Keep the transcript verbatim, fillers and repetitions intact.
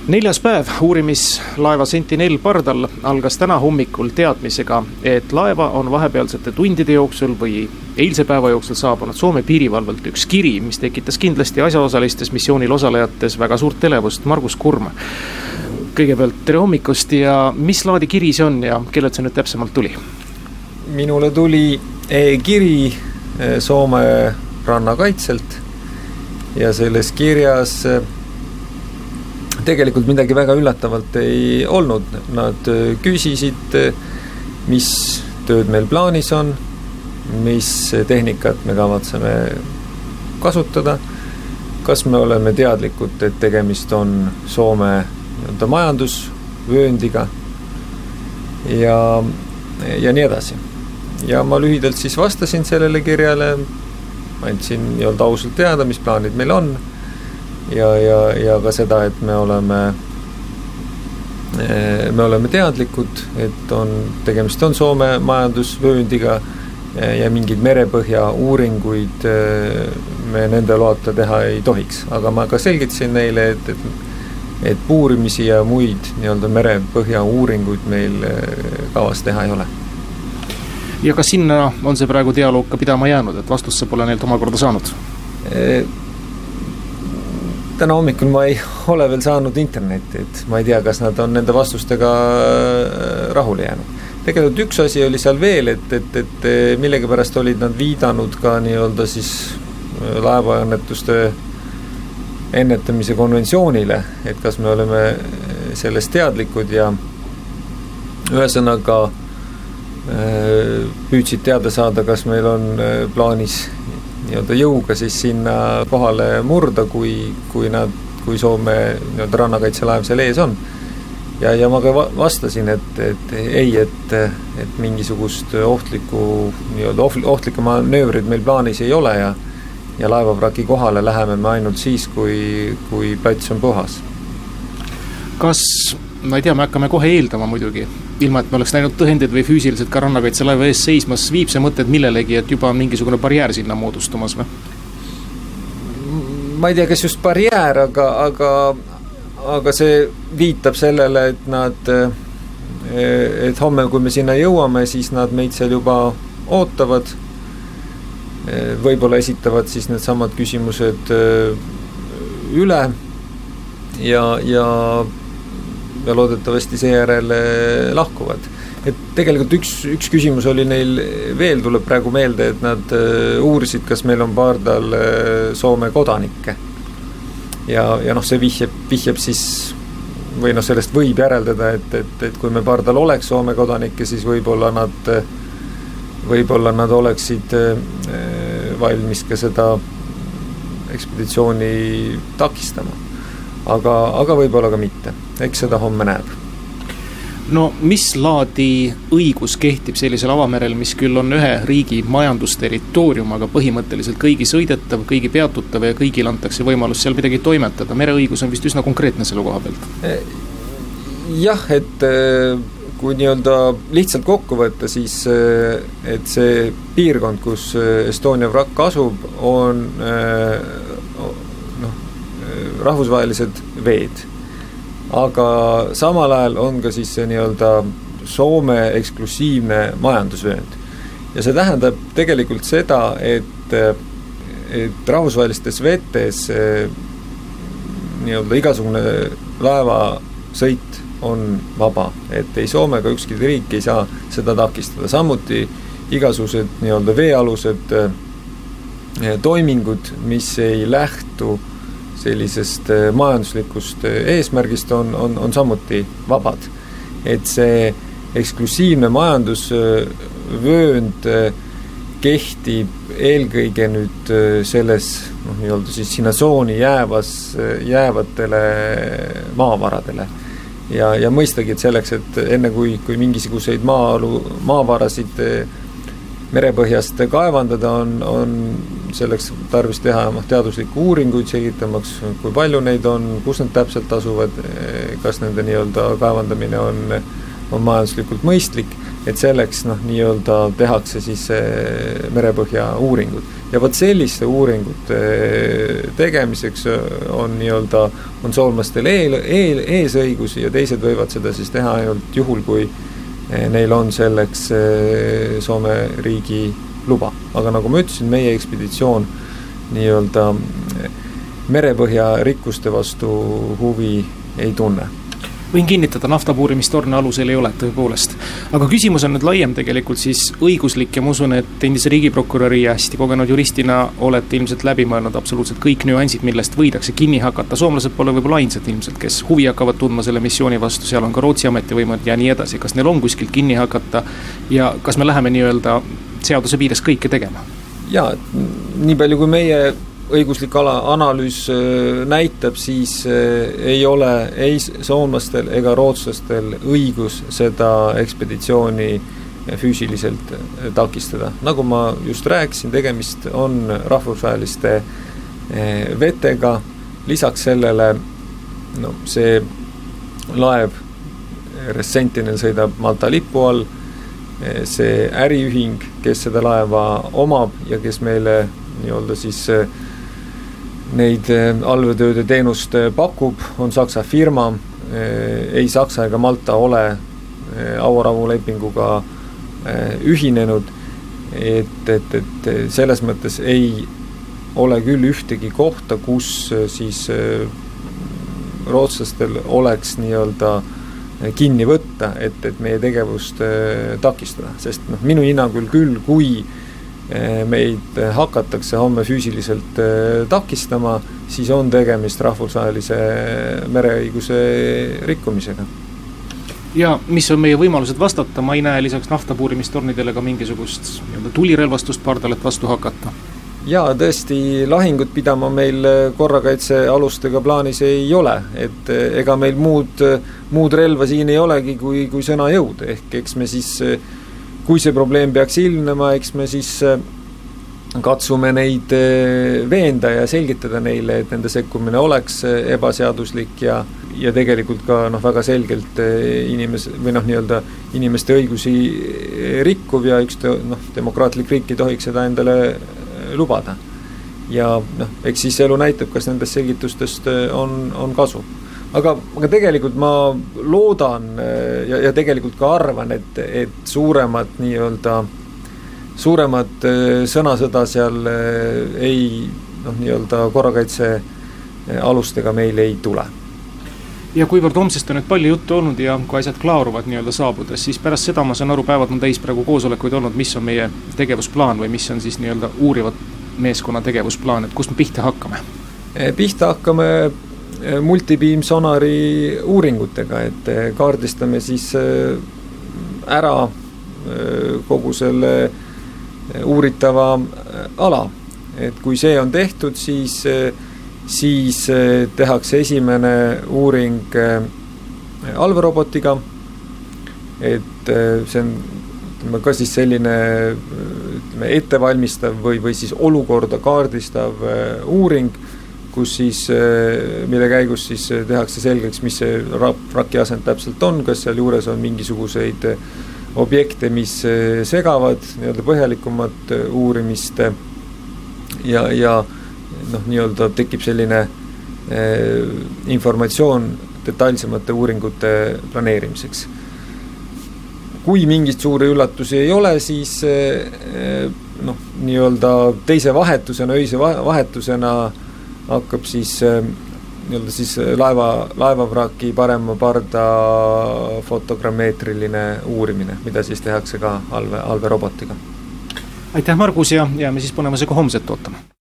Neljas päev uurimislaeva Sentinel pardal algas täna hommikul teadmisega, et laeva on vahepealsete tundide jooksul või eilse päeva jooksul saabunud Soome piirivalvelt üks kiri, mis tekitas kindlasti asjaosalistes missioonil osalejates väga suurt elevust. Margus Kurm, kõigepealt tere hommikust ja mis laadi kiri see on ja kellelt see nüüd täpsemalt tuli? Minule tuli kiri Soome rannakaitselt ja selles kirjas tegelikult midagi väga üllatavalt ei olnud. Nad küsisid, mis tööd meil plaanis on, mis tehnikat me kavatseme kasutada, kas me oleme teadlikud, et tegemist on Soome majandusvööndiga ja, ja nii edasi. Ja ma lühidalt siis vastasin sellele kirjale, andsin nii-öelda ausalt teada, mis plaanid meil on ja, ja, ja ka seda, et me oleme me oleme teadlikud, et on, tegemist on Soome majandusvööndiga ja mingeid merepõhja uuringuid me nende loata teha ei tohiks. Aga ma ka selgitasin neile, et, et, et puurimisi ja muid nii-öelda merepõhja uuringuid meil kavas teha ei ole. Ja kas sinna on see praegu dialoog ka pidama jäänud, et vastusse pole neilt omakorda saanud? E, täna hommikul ma ei ole veel saanud internetti, et ma ei tea, kas nad on nende vastustega rahule jäänud. Tegelikult üks asi oli seal veel, et, et, et millega pärast olid nad viidanud ka nii-öelda siis laevaõnnetuste ennetamise konventsioonile, et kas me oleme sellest teadlikud ja ühesõnaga püüdsid teada saada, kas meil on plaanis nii-öelda jõuga siis sinna kohale murda, kui, kui, nad, kui Soome nii-öelda rannakaitselaev seal ees on. Ja, ja ma ka vastasin, et, et ei, et, et mingisugust ohtlikku, nii-öelda ohtlikke manöövrid meil plaanis ei ole ja, ja laevavraki kohale läheme me ainult siis, kui, kui plats on puhas. Kas, ma ei tea, me hakkame kohe eeldama muidugi, ilma et me oleks näinud tõhendid või füüsiliselt ka rannakaitselaeva ees seismas, viib see mõtted millelegi, et juba on mingisugune barjäär sinna moodustumas või? Ma ei tea, kas just barjäär, aga, aga, aga see viitab sellele, et nad, et homme, kui me sinna jõuame, siis nad meid seal juba ootavad. Võib-olla esitavad siis need samad küsimused üle ja, ja ja loodetavasti seejärel lahkuvad. Et tegelikult üks, üks küsimus oli neil veel, tuleb praegu meelde, et nad uurisid, kas meil on pardal Soome kodanikke. Ja, ja noh, see vihjeb, vihjeb siis, või noh, sellest võib järeldada, et, et, et kui me pardal oleks Soome kodanikke, siis võib-olla nad, võib-olla nad oleksid valmis ka seda ekspeditsiooni takistama. Aga, aga võib-olla ka mitte. Eks seda homme näeb. No mis laadi õigus kehtib sellisel avamerel, mis küll on ühe riigi majandusterritoorium, aga põhimõtteliselt kõigi sõidetav, kõigi peatutav ja kõigil antakse võimalus seal midagi toimetada. Mereõigus on vist üsna konkreetne selle koha pealt. Jah, et kui nii-öelda lihtsalt kokku võtta, siis et see piirkond, kus Estonia vrakk asub, on rahvusvahelised veed. Aga samal ajal on ka siis see nii-öelda Soome eksklusiivne majandusvöönd. Ja see tähendab tegelikult seda, et, et rahvusvahelistes vetes nii-öelda igasugune laevasõit on vaba. Et ei Soome ega ükski riik ei saa seda takistada. Samuti igasugused nii-öelda veealused toimingud, mis ei lähtu sellisest majanduslikust eesmärgist on, on, on samuti vabad. Et see eksklusiivne majandusvöönd kehtib eelkõige nüüd selles noh, nii-öelda siis sinna tsooni jäävas, jäävatele maavaradele. Ja, ja mõistagi, et selleks, et enne kui, kui mingisuguseid maalu, maavarasid merepõhjast kaevandada on, on selleks tarvis teha teaduslikke uuringuid selgitamaks, kui palju neid on, kus need täpselt asuvad, kas nende nii-öelda kaevandamine on, on majanduslikult mõistlik et selleks noh, nii-öelda tehakse siis merepõhja uuringud. Ja võt selliste uuringute tegemiseks on nii-öelda, on soolmastel eel, eel, eesõigus ja teised võivad seda siis teha ainult juhul, kui neil on selleks Soome riigi luba. Aga nagu ma ütlesin, meie ekspeditsioon nii-öelda merepõhja rikkuste vastu huvi ei tunne. Võin kinnitada, naftapuurimistorne alusel ei ole tõepoolest. Aga küsimus on nüüd laiem tegelikult siis õiguslik ja ma usun, et endise riigiprokuröri ja hästi kogenud juristina olete ilmselt läbi mõelnud absoluutselt kõik nüansid, millest võidakse kinni hakata. Soomlased pole võib-olla ainsad ilmselt, kes huvi hakkavad tundma selle missiooni vastu, seal on ka Rootsi ametivõimud ja nii edasi. Kas neil on kuskilt kinni hakata ja kas me läheme nii-öelda seaduse piires kõike tegema? Ja, nii palju kui meie õiguslik ala analüüs näitab, siis ei ole ei soomlastel ega rootslastel õigus seda ekspeditsiooni füüsiliselt takistada. Nagu ma just rääkisin, tegemist on rahvusvaheliste vetega, lisaks sellele no, see laev Sentinel sõidab Malta lipu all, see äriühing, kes seda laeva omab ja kes meile nii-öelda siis neid allveetööde teenust pakub, on Saksa firma, ei Saksa ega Malta ole auarahulepinguga ühinenud, et, et, et selles mõttes ei ole küll ühtegi kohta, kus siis rootslastel oleks nii-öelda kinni võtta, et, et meie tegevust takistada, sest noh, minu hinnangul küll, kui meid hakatakse homme füüsiliselt takistama, siis on tegemist rahvusvahelise mereõiguse rikkumisega. Ja mis on meie võimalused vastata, ma ei näe lisaks naftapuurimistornidele ka mingisugust tulirelvastust pardalet vastu hakata. Ja tõesti, lahingut pidama meil korrakaitsealustega plaanis ei ole, et ega meil muud, muud relva siin ei olegi kui, kui sõna jõud, ehk eks me siis kui see probleem peaks ilmnema, eks me siis katsume neid veenda ja selgitada neile, et nende sekkumine oleks ebaseaduslik ja, ja tegelikult ka noh, väga selgelt inimes, või noh, nii-öelda inimeste õigusi rikkuv ja üks noh, demokraatlik riik ei tohiks seda endale lubada. Ja noh, eks siis elu näitab, kas nendest selgitustest on, on kasu. Aga, aga tegelikult ma loodan ja, ja tegelikult ka arvan, et, et suuremad nii-öelda suuremad sõnasõda seal ei noh, nii-öelda korrakaitse alustega meil ei tule. Ja kuivõrd homsest on nüüd palju juttu olnud ja kui asjad klaaruvad nii-öelda saabudes, siis pärast seda ma saan aru, päevad on täis praegu koosolekuid olnud, mis on meie tegevusplaan või mis on siis nii-öelda uurivad meeskonna tegevusplaan, et kust me pihta hakkame? Pihta hakkame multibeam sonari uuringutega, et kaardistame siis ära kogu selle uuritava ala. Et kui see on tehtud, siis, siis tehakse esimene uuring allveerobotiga, et see on ka siis selline ettevalmistav või, või siis olukorda kaardistav uuring, kus siis, mille käigus siis tehakse selgeks, mis see vraki asend täpselt on, kas seal juures on mingisuguseid objekte, mis segavad nii-öelda põhjalikumat uurimist ja, ja noh, nii-öelda tekib selline informatsioon detailsemate uuringute planeerimiseks. Kui mingit suuri üllatusi ei ole, siis noh, nii-öelda teise vahetusena, öise vahetusena hakkab siis, nii-öelda siis laeva, laevavraki parema parda fotogrammeetriline uurimine, mida siis tehakse ka alve, alverobotiga. Aitäh, Margus, ja jääme siis põnevusega homset ootama.